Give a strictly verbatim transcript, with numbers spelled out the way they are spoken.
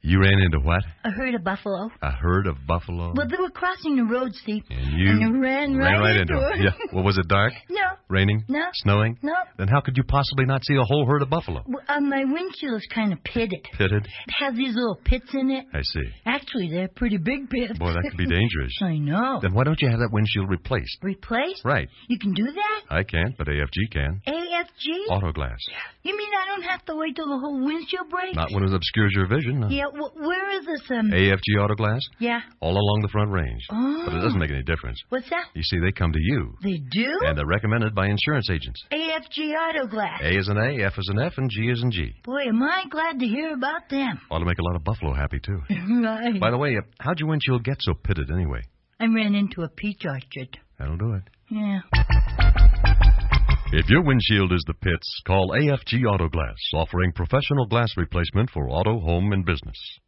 You ran into what? A herd of buffalo. A herd of buffalo? Well, they were crossing the road, Steve. And you and I ran, ran right, right into into it. it. Yeah. Well, was it dark? No. Raining? No. Snowing? No. Then how could you possibly not see a whole herd of buffalo? Well, uh, my windshield is kind of pitted. Pitted? It has these little pits in it. I see. Actually, they're pretty big pits. Boy, that could be dangerous. I know. Then why don't you have that windshield replaced? Replaced? Right. You can do that? I can't, but A F G can. A F G? Autoglass. You mean I don't have to wait till the whole windshield breaks? Not when it obscures your vision. No. Yeah, wh- where is this, um... A F G Autoglass? Yeah. All along the Front Range. Oh. But it doesn't make any difference. What's that? You see, they come to you. They do? And they're recommended by insurance agents. A F G Autoglass. A is an A, F is an F, and G is an G. Boy, am I glad to hear about them. Ought to make a lot of buffalo happy, too. Right. By the way, uh, how'd your windshield get so pitted anyway? I ran into a peach orchard. That'll do it. Yeah. If your windshield is the pits, call A F G Autoglass, offering professional glass replacement for auto, home, and business.